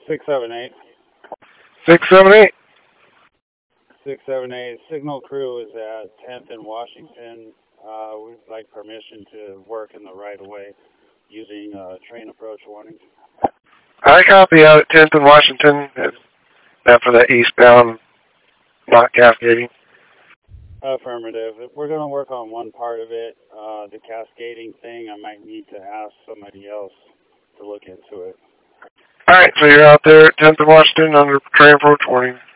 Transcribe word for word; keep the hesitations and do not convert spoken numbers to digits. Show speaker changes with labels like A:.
A: six seven eight.
B: six seven eight?
A: six seven eight. Signal crew is at tenth and Washington. Uh, we'd like permission to work in the right of way using uh, train approach warnings.
B: I copy out at tenth and Washington. That for that eastbound, not cascading.
A: Affirmative. If we're going to work on one part of it, uh, the cascading thing, I might need to ask somebody else to look into it.
B: All right, so you're out there at tenth and Washington under train approach warning.